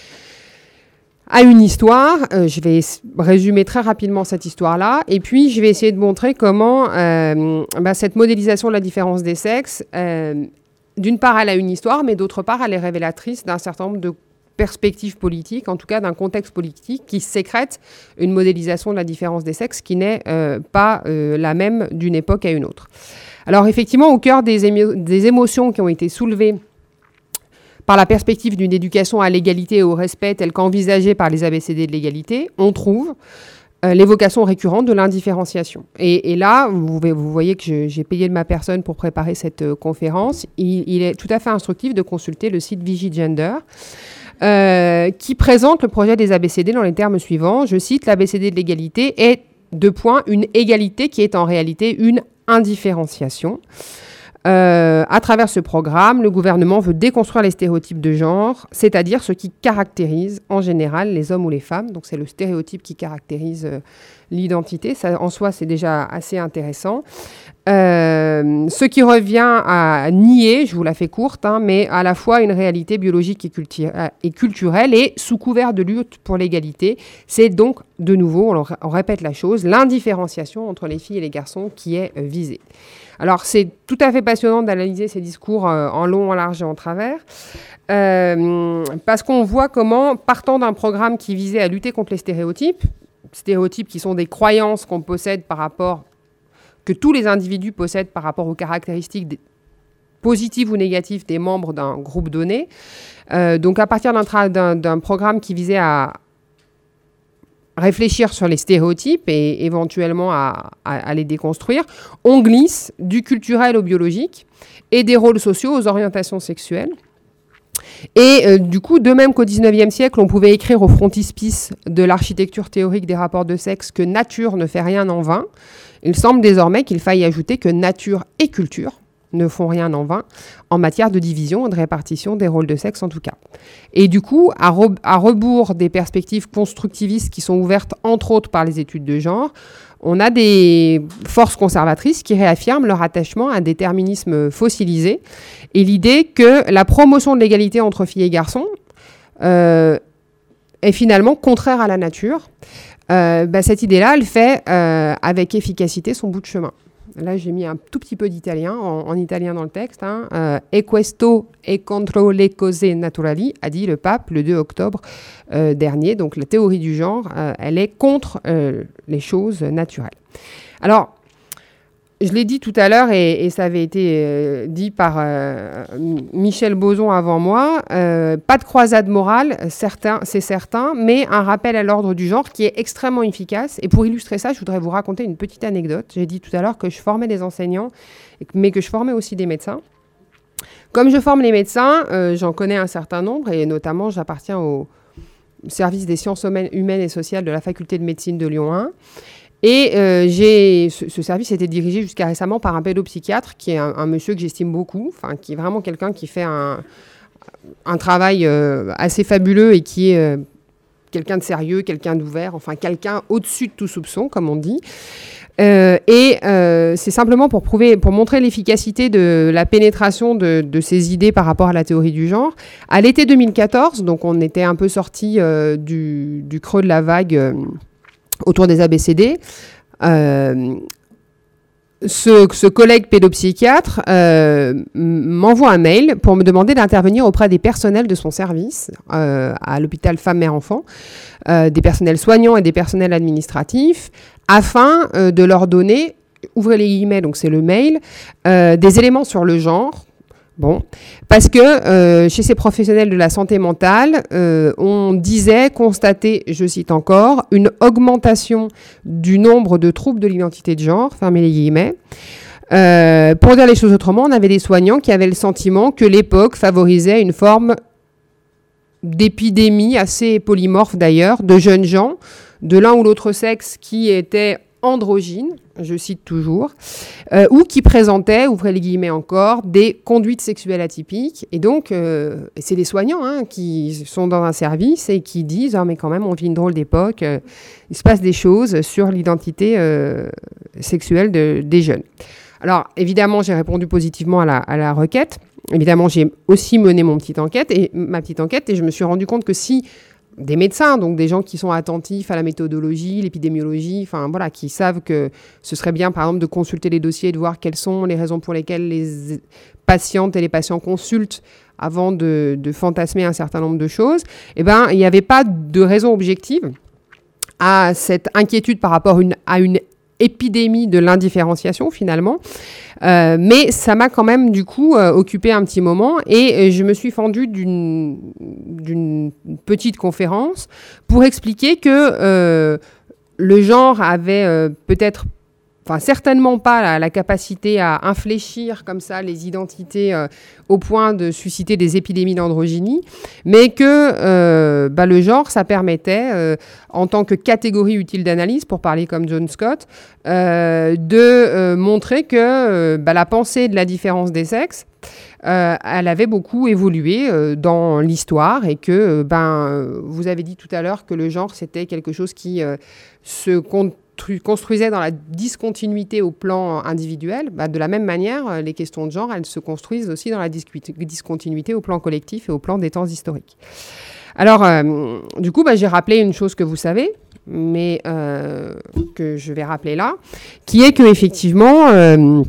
a une histoire. Euh, je vais résumer très rapidement cette histoire-là, et puis je vais essayer de montrer comment euh, bah, cette modélisation de la différence des sexes euh, d'une part, elle a une histoire, mais d'autre part, elle est révélatrice d'un certain nombre de perspectives politiques, en tout cas d'un contexte politique qui sécrète une modélisation de la différence des sexes qui n'est euh, pas euh, la même d'une époque à une autre. Alors effectivement, au cœur des, émo- des émotions qui ont été soulevées par la perspective d'une éducation à l'égalité et au respect telle qu'envisagée par les A B C D de l'égalité, on trouve Euh, l'évocation récurrente de l'indifférenciation. Et, et là, vous, vous voyez que je, j'ai payé de ma personne pour préparer cette euh, conférence. Il, il est tout à fait instructif de consulter le site Vigigender, euh, qui présente le projet des A B C D dans les termes suivants. Je cite, l'A B C D de l'égalité est, deux points, une égalité qui est en réalité une indifférenciation. Euh, à travers ce programme, le gouvernement veut déconstruire les stéréotypes de genre, c'est-à-dire ce qui caractérise en général les hommes ou les femmes. Donc c'est le stéréotype qui caractérise euh, l'identité. Ça, en soi, c'est déjà assez intéressant. Euh, ce qui revient à nier, je vous la fais courte, hein, mais à la fois une réalité biologique et, culti- et culturelle et sous couvert de lutte pour l'égalité. C'est donc, de nouveau, on, on répète la chose, l'indifférenciation entre les filles et les garçons qui est euh, visée. Alors, c'est tout à fait passionnant d'analyser ces discours euh, en long, en large et en travers, euh, parce qu'on voit comment, partant d'un programme qui visait à lutter contre les stéréotypes, stéréotypes qui sont des croyances qu'on possède par rapport, que tous les individus possèdent par rapport aux caractéristiques des, positives ou négatives des membres d'un groupe donné. Euh, donc, à partir d'un, tra- d'un, d'un programme qui visait à réfléchir sur les stéréotypes et éventuellement à, à, à les déconstruire, on glisse du culturel au biologique et des rôles sociaux aux orientations sexuelles. Et euh, du coup, de même qu'au dix-neuvième siècle, on pouvait écrire au frontispice de l'architecture théorique des rapports de sexe que nature ne fait rien en vain, il semble désormais qu'il faille ajouter que nature et culture ne font rien en vain en matière de division et de répartition des rôles de sexe en tout cas. Et du coup, à, re- à rebours des perspectives constructivistes qui sont ouvertes entre autres par les études de genre, on a des forces conservatrices qui réaffirment leur attachement à un déterminisme fossilisé et l'idée que la promotion de l'égalité entre filles et garçons euh, est finalement contraire à la nature. Euh, bah, cette idée-là, elle fait euh, avec efficacité son bout de chemin. Là, j'ai mis un tout petit peu d'italien, en, en italien dans le texte. Hein. Euh, e questo è contro le cose naturali, a dit le pape le deux octobre euh, dernier. Donc, la théorie du genre, euh, elle est contre euh, les choses naturelles. Alors, je l'ai dit tout à l'heure, et, et ça avait été euh, dit par euh, Michel Boson avant moi, euh, pas de croisade morale, certain, c'est certain, mais un rappel à l'ordre du genre qui est extrêmement efficace. Et pour illustrer ça, je voudrais vous raconter une petite anecdote. J'ai dit tout à l'heure que je formais des enseignants, mais que je formais aussi des médecins. Comme je forme les médecins, euh, j'en connais un certain nombre, et notamment j'appartiens au service des sciences humaines et sociales de la faculté de médecine de Lyon un. Et euh, j'ai, ce, ce service était dirigé jusqu'à récemment par un pédopsychiatre qui est un, un monsieur que j'estime beaucoup, enfin qui est vraiment quelqu'un qui fait un, un travail euh, assez fabuleux et qui est euh, quelqu'un de sérieux, quelqu'un d'ouvert, enfin quelqu'un au-dessus de tout soupçon, comme on dit. Euh, et euh, c'est simplement pour prouver, pour montrer l'efficacité de la pénétration de, de ces idées par rapport à la théorie du genre. À l'été deux mille quatorze, donc on était un peu sorti euh, du, du creux de la vague. Euh, autour des A B C D, euh, ce, ce collègue pédopsychiatre euh, m'envoie un mail pour me demander d'intervenir auprès des personnels de son service euh, à l'hôpital Femmes-Mères-Enfants, euh, des personnels soignants et des personnels administratifs, afin euh, de leur donner, ouvrez les guillemets, donc c'est le mail, euh, des éléments sur le genre. Bon, parce que euh, chez ces professionnels de la santé mentale, euh, on disait constater, je cite encore, une augmentation du nombre de troubles de l'identité de genre, fermez les guillemets. Euh, pour dire les choses autrement, on avait des soignants qui avaient le sentiment que l'époque favorisait une forme d'épidémie assez polymorphe d'ailleurs, de jeunes gens de l'un ou l'autre sexe qui étaient androgynes, je cite toujours, euh, ou qui présentaient, ouvrez les guillemets encore, des conduites sexuelles atypiques. Et donc, euh, c'est des soignants hein, qui sont dans un service et qui disent ah, « mais quand même, on vit une drôle d'époque, euh, il se passe des choses sur l'identité euh, sexuelle de, des jeunes ». Alors, évidemment, j'ai répondu positivement à la, à la requête. Évidemment, j'ai aussi mené mon petite enquête et, ma petite enquête et je me suis rendu compte que si des médecins, donc des gens qui sont attentifs à la méthodologie, l'épidémiologie, enfin voilà, qui savent que ce serait bien, par exemple, de consulter les dossiers et de voir quelles sont les raisons pour lesquelles les patientes et les patients consultent avant de, de fantasmer un certain nombre de choses. Eh ben, il n'y avait pas de raison objective à cette inquiétude par rapport une, à une épidémie de l'indifférenciation finalement, euh, mais ça m'a quand même du coup euh, occupé un petit moment et je me suis fendue d'une, d'une petite conférence pour expliquer que euh, le genre avait euh, peut-être Enfin, certainement pas la, la capacité à infléchir comme ça les identités euh, au point de susciter des épidémies d'androgynie, mais que euh, bah, le genre, ça permettait, euh, en tant que catégorie utile d'analyse, pour parler comme John Scott, euh, de euh, montrer que euh, bah, la pensée de la différence des sexes, euh, elle avait beaucoup évolué euh, dans l'histoire et que, euh, ben, vous avez dit tout à l'heure que le genre, c'était quelque chose qui euh, se compte construisait dans la discontinuité au plan individuel, bah de la même manière, les questions de genre, elles se construisent aussi dans la discontinuité au plan collectif et au plan des temps historiques. Alors, euh, du coup, bah, j'ai rappelé une chose que vous savez, mais euh, que je vais rappeler là, qui est qu'effectivement, euh,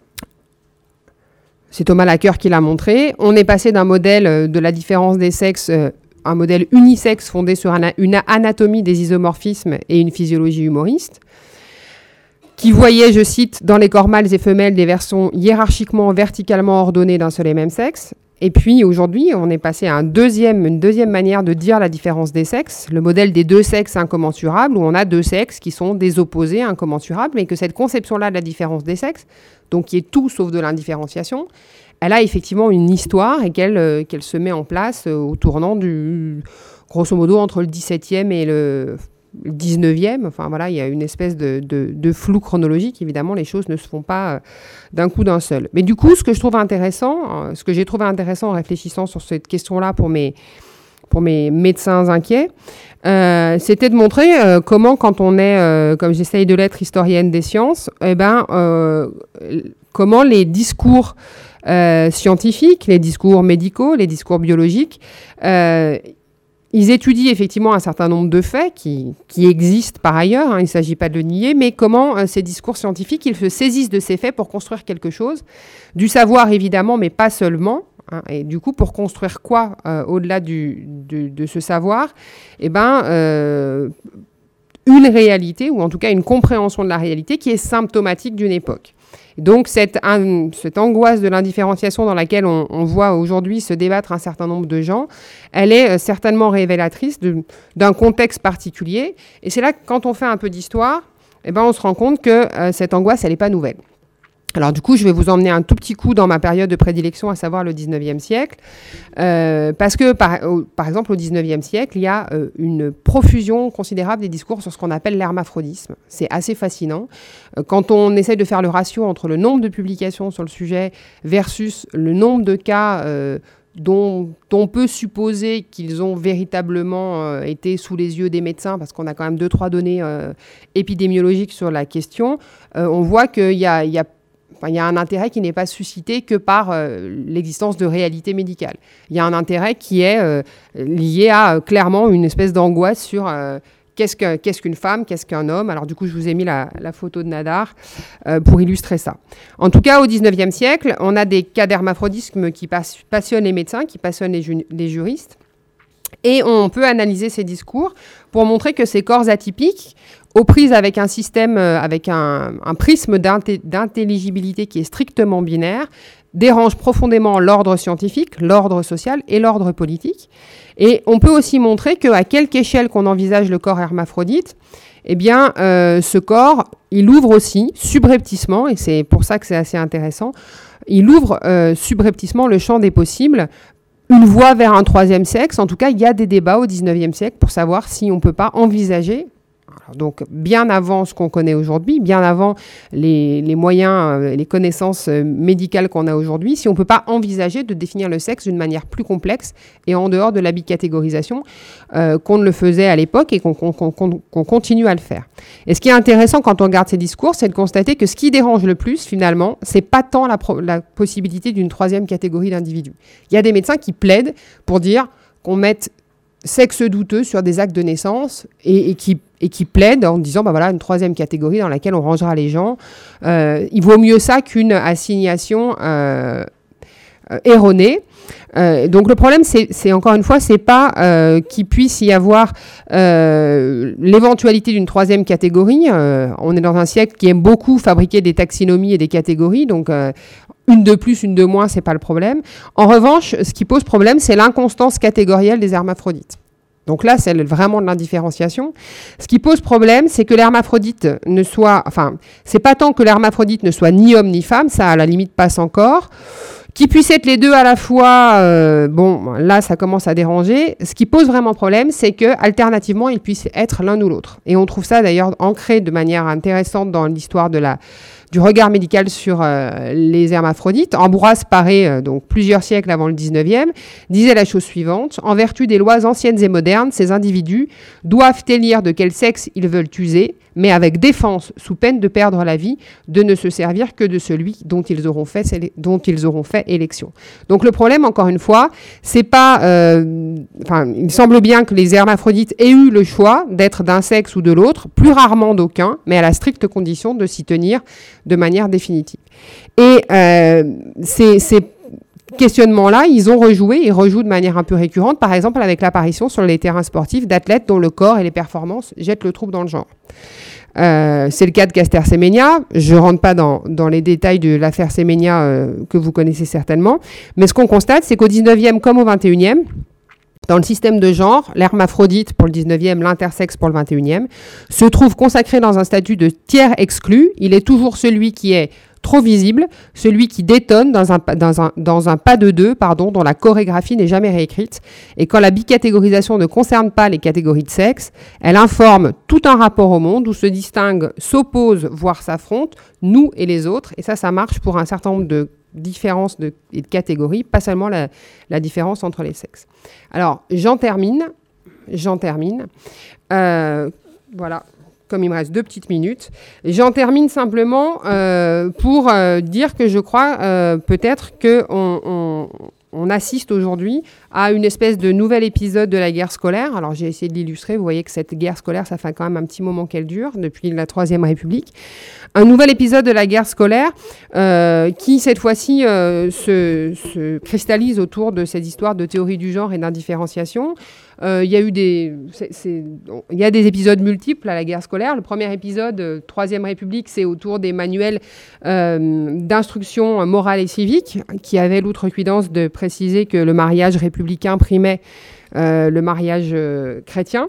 c'est Thomas Laqueur qui l'a montré, on est passé d'un modèle de la différence des sexes euh, un modèle unisexe fondé sur une anatomie des isomorphismes et une physiologie humoriste, qui voyait, je cite, dans les corps mâles et femelles des versions hiérarchiquement, verticalement ordonnées d'un seul et même sexe, Et puis aujourd'hui, on est passé à un deuxième, une deuxième manière de dire la différence des sexes, le modèle des deux sexes incommensurables, où on a deux sexes qui sont des opposés incommensurables, mais que cette conception-là de la différence des sexes, donc qui est tout sauf de l'indifférenciation, elle a effectivement une histoire et qu'elle euh, qu'elle se met en place euh, au tournant du, grosso modo, entre le dix-septième et le dix-neuvième. Enfin voilà, il y a une espèce de, de, de flou chronologique. Évidemment, les choses ne se font pas euh, d'un coup d'un seul. Mais du coup, ce que je trouve intéressant, euh, ce que j'ai trouvé intéressant en réfléchissant sur cette question-là pour mes, pour mes médecins inquiets, euh, c'était de montrer euh, comment, quand on est, euh, comme j'essaye de l'être, historienne des sciences, eh ben, euh, comment les discours euh, scientifiques, les discours médicaux, les discours biologiques, euh, ils étudient effectivement un certain nombre de faits qui, qui existent par ailleurs, hein, il ne s'agit pas de le nier, mais comment euh, ces discours scientifiques, ils se saisissent de ces faits pour construire quelque chose, du savoir évidemment, mais pas seulement. Hein, et du coup, pour construire quoi euh, au-delà du, du, de ce savoir? Eh ben, euh, une réalité, ou en tout cas une compréhension de la réalité qui est symptomatique d'une époque. Donc cette, un, cette angoisse de l'indifférenciation dans laquelle on, on voit aujourd'hui se débattre un certain nombre de gens, elle est euh, certainement révélatrice de, d'un contexte particulier. Et c'est là que quand on fait un peu d'histoire, eh ben, on se rend compte que euh, cette angoisse, elle n'est pas nouvelle. Alors du coup, je vais vous emmener un tout petit coup dans ma période de prédilection, à savoir le dix-neuvième siècle. Euh, parce que, par, au, par exemple, au dix-neuvième siècle, il y a euh, une profusion considérable des discours sur ce qu'on appelle l'hermaphrodisme. C'est assez fascinant. Euh, quand on essaie de faire le ratio entre le nombre de publications sur le sujet versus le nombre de cas euh, dont on peut supposer qu'ils ont véritablement euh, été sous les yeux des médecins, parce qu'on a quand même deux, trois données euh, épidémiologiques sur la question, euh, on voit qu'il y a, il y a Enfin, il y a un intérêt qui n'est pas suscité que par euh, l'existence de réalité médicale. Il y a un intérêt qui est euh, lié à euh, clairement une espèce d'angoisse sur euh, qu'est-ce, que, qu'est-ce qu'une femme, qu'est-ce qu'un homme. Alors du coup, je vous ai mis la, la photo de Nadar euh, pour illustrer ça. En tout cas, au dix-neuvième siècle, on a des cas d'hermaphrodisme qui pas, passionnent les médecins, qui passionnent les, ju- les juristes. Et on peut analyser ces discours pour montrer que ces corps atypiques, aux prises avec un système, euh, avec un, un prisme d'inté- d'intelligibilité qui est strictement binaire, dérangent profondément l'ordre scientifique, l'ordre social et l'ordre politique. Et on peut aussi montrer qu'à quelque échelle qu'on envisage le corps hermaphrodite, eh bien, euh, ce corps, il ouvre aussi subrepticement, et c'est pour ça que c'est assez intéressant, il ouvre euh, subrepticement le champ des possibles, une voie vers un troisième sexe. En tout cas, il y a des débats au dix-neuvième siècle pour savoir si on ne peut pas envisager, alors donc bien avant ce qu'on connaît aujourd'hui, bien avant les, les moyens, euh, les connaissances euh, médicales qu'on a aujourd'hui, si on ne peut pas envisager de définir le sexe d'une manière plus complexe et en dehors de la bicatégorisation euh, qu'on ne le faisait à l'époque et qu'on, qu'on, qu'on, qu'on continue à le faire. Et ce qui est intéressant quand on regarde ces discours, c'est de constater que ce qui dérange le plus, finalement, c'est pas tant la, pro- la possibilité d'une troisième catégorie d'individus. Il y a des médecins qui plaident pour dire qu'on mette sexe douteux sur des actes de naissance et, et, qui, et qui plaident en disant bah voilà, une troisième catégorie dans laquelle on rangera les gens. Euh, il vaut mieux ça qu'une assignation euh, euh, erronée. Euh, donc le problème, c'est, c'est encore une fois, c'est pas euh, qu'il puisse y avoir euh, l'éventualité d'une troisième catégorie. Euh, on est dans un siècle qui aime beaucoup fabriquer des taxonomies et des catégories, donc euh, une de plus, une de moins, c'est pas le problème. En revanche, ce qui pose problème, c'est l'inconstance catégorielle des hermaphrodites. Donc là, c'est vraiment de l'indifférenciation. Ce qui pose problème, c'est que l'hermaphrodite ne soit... Enfin, c'est pas tant que l'hermaphrodite ne soit ni homme ni femme, ça, à la limite, passe encore. Qu'il puisse être les deux à la fois, euh, bon, là, ça commence à déranger. Ce qui pose vraiment problème, c'est que alternativement, ils puissent être l'un ou l'autre. Et on trouve ça, d'ailleurs, ancré de manière intéressante dans l'histoire de la... du regard médical sur euh, les hermaphrodites. Ambroise Paré, euh, donc plusieurs siècles avant le dix-neuvième, disait la chose suivante: en vertu des lois anciennes et modernes, ces individus doivent élire de quel sexe ils veulent user, mais avec défense, sous peine de perdre la vie, de ne se servir que de celui dont ils auront fait, dont ils auront fait élection. Donc le problème, encore une fois, c'est pas... Euh, enfin, il semble bien que les hermaphrodites aient eu le choix d'être d'un sexe ou de l'autre, plus rarement d'aucun, mais à la stricte condition de s'y tenir de manière définitive. Et euh, c'est, c'est questionnements-là, ils ont rejoué et rejouent de manière un peu récurrente, par exemple avec l'apparition sur les terrains sportifs d'athlètes dont le corps et les performances jettent le trouble dans le genre. Euh, c'est le cas de Caster Semenya. Je ne rentre pas dans, dans les détails de l'affaire Semenya euh, que vous connaissez certainement, mais ce qu'on constate, c'est qu'au dix-neuvième comme au vingt et unième, dans le système de genre, l'hermaphrodite pour le dix-neuvième, l'intersexe pour le vingt et unième, se trouve consacré dans un statut de tiers exclu. Il est toujours celui qui est trop visible, celui qui détonne dans un, dans un, dans un pas de deux, pardon, dont la chorégraphie n'est jamais réécrite. Et quand la bicatégorisation ne concerne pas les catégories de sexe, elle informe tout un rapport au monde où se distinguent, s'opposent, voire s'affrontent, nous et les autres. Et ça, ça marche pour un certain nombre de différences de, et de catégories, pas seulement la, la différence entre les sexes. Alors, j'en termine. J'en termine. Euh, voilà. Comme il me reste deux petites minutes. J'en termine simplement euh, pour euh, dire que je crois euh, peut-être qu'on on, on assiste aujourd'hui à une espèce de nouvel épisode de la guerre scolaire. Alors j'ai essayé de l'illustrer. Vous voyez que cette guerre scolaire, ça fait quand même un petit moment qu'elle dure, depuis la Troisième République. Un nouvel épisode de la guerre scolaire euh, qui, cette fois-ci, euh, se, se cristallise autour de cette histoire de théorie du genre et d'indifférenciation. Il euh, y a eu des, il y a des épisodes multiples à la guerre scolaire. Le premier épisode, euh, Troisième République, c'est autour des manuels euh, d'instruction morale et civique, qui avaient l'outrecuidance de préciser que le mariage républicain primait euh, le mariage euh, chrétien,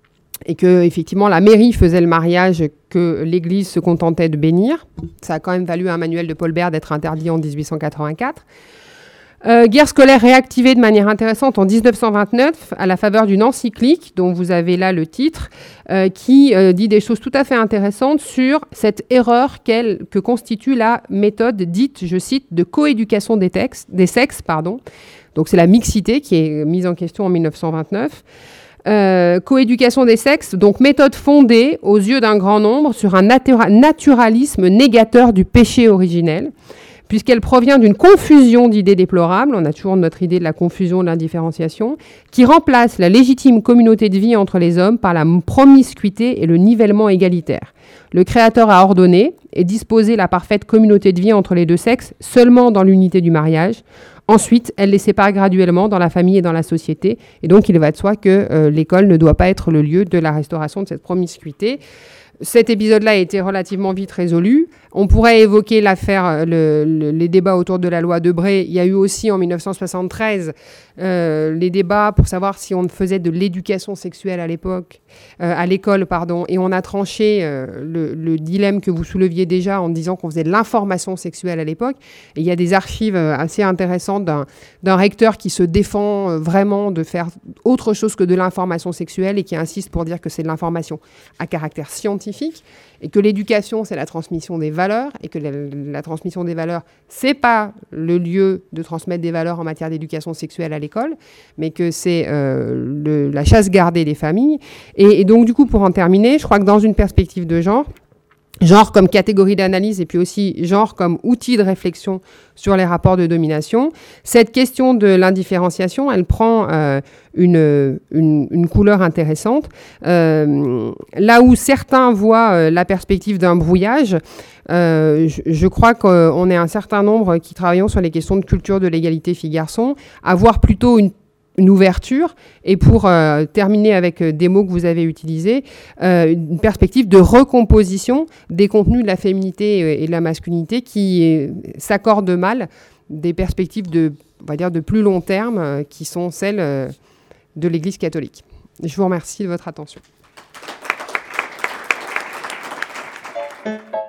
et que effectivement la mairie faisait le mariage que l'Église se contentait de bénir. Ça a quand même valu un manuel de Paul Bert d'être interdit en dix-huit cent quatre-vingt-quatre. Euh, guerre scolaire réactivée de manière intéressante en dix-neuf cent vingt-neuf à la faveur d'une encyclique dont vous avez là le titre, euh, qui euh, dit des choses tout à fait intéressantes sur cette erreur qu'elle, que constitue la méthode dite, je cite, de coéducation des, textes, des sexes. Pardon. Donc c'est la mixité qui est mise en question en dix-neuf cent vingt-neuf. Euh, coéducation des sexes, donc méthode fondée aux yeux d'un grand nombre sur un natura- naturalisme négateur du péché originel, puisqu'elle provient d'une confusion d'idées déplorables, on a toujours notre idée de la confusion, de l'indifférenciation, qui remplace la légitime communauté de vie entre les hommes par la promiscuité et le nivellement égalitaire. Le Créateur a ordonné et disposé la parfaite communauté de vie entre les deux sexes seulement dans l'unité du mariage. Ensuite, elle les sépare graduellement dans la famille et dans la société. Et donc, il va de soi que euh, l'école ne doit pas être le lieu de la restauration de cette promiscuité. Cet épisode-là a été relativement vite résolu. On pourrait évoquer l'affaire, le, le, les débats autour de la loi Debré. Il y a eu aussi en dix-neuf cent soixante-treize euh, les débats pour savoir si on faisait de l'éducation sexuelle à l'époque, euh, à l'école, pardon. Et on a tranché euh, le, le dilemme que vous souleviez déjà en disant qu'on faisait de l'information sexuelle à l'époque. Et il y a des archives assez intéressantes d'un, d'un recteur qui se défend vraiment de faire autre chose que de l'information sexuelle et qui insiste pour dire que c'est de l'information à caractère scientifique et que l'éducation, c'est la transmission des valeurs et que la, la transmission des valeurs, c'est pas le lieu de transmettre des valeurs en matière d'éducation sexuelle à l'école, mais que c'est euh, le, la chasse gardée des familles. Et, et donc, du coup, pour en terminer, je crois que dans une perspective de genre, genre comme catégorie d'analyse et puis aussi genre comme outil de réflexion sur les rapports de domination. Cette question de l'indifférenciation, elle prend euh, une, une, une couleur intéressante. Euh, là où certains voient euh, la perspective d'un brouillage, euh, je, je crois qu'on est un certain nombre qui travaillons sur les questions de culture de l'égalité filles-garçons, à voir plutôt une une ouverture, et pour euh, terminer avec euh, des mots que vous avez utilisés, euh, une perspective de recomposition des contenus de la féminité et, et de la masculinité qui euh, s'accordent mal, des perspectives de, on va dire, de plus long terme, euh, qui sont celles euh, de l'Église catholique. Je vous remercie de votre attention.